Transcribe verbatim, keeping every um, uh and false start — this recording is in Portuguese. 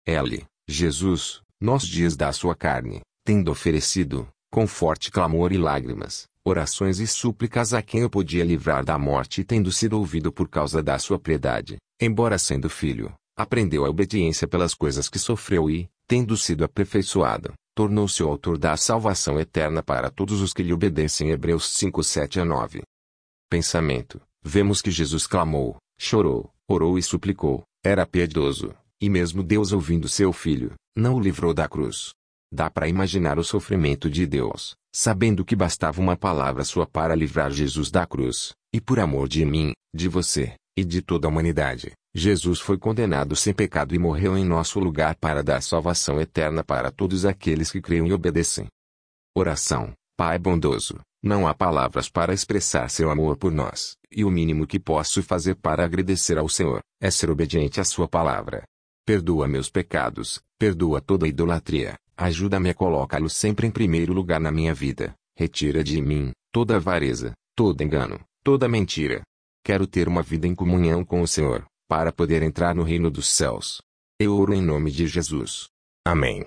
L. Jesus, nos dias da sua carne, tendo oferecido, com forte clamor e lágrimas, orações e súplicas a quem o podia livrar da morte, e tendo sido ouvido por causa da sua piedade, embora sendo filho, aprendeu a obediência pelas coisas que sofreu e, tendo sido aperfeiçoado, tornou-se o autor da salvação eterna para todos os que lhe obedecem. Hebreus cinco, sete a nove. Pensamento: vemos que Jesus clamou, chorou, orou e suplicou, era piedoso, e mesmo Deus, ouvindo seu filho, não o livrou da cruz. Dá para imaginar o sofrimento de Deus, sabendo que bastava uma palavra sua para livrar Jesus da cruz, e por amor de mim, de você, e de toda a humanidade, Jesus foi condenado sem pecado e morreu em nosso lugar para dar salvação eterna para todos aqueles que creem e obedecem. Oração: Pai bondoso, não há palavras para expressar seu amor por nós, e o mínimo que posso fazer para agradecer ao Senhor, é ser obediente à sua palavra. Perdoa meus pecados, perdoa toda idolatria, ajuda-me a colocá-lo sempre em primeiro lugar na minha vida, retira de mim toda avareza, todo engano, toda mentira. Quero ter uma vida em comunhão com o Senhor, para poder entrar no reino dos céus. Eu oro em nome de Jesus. Amém.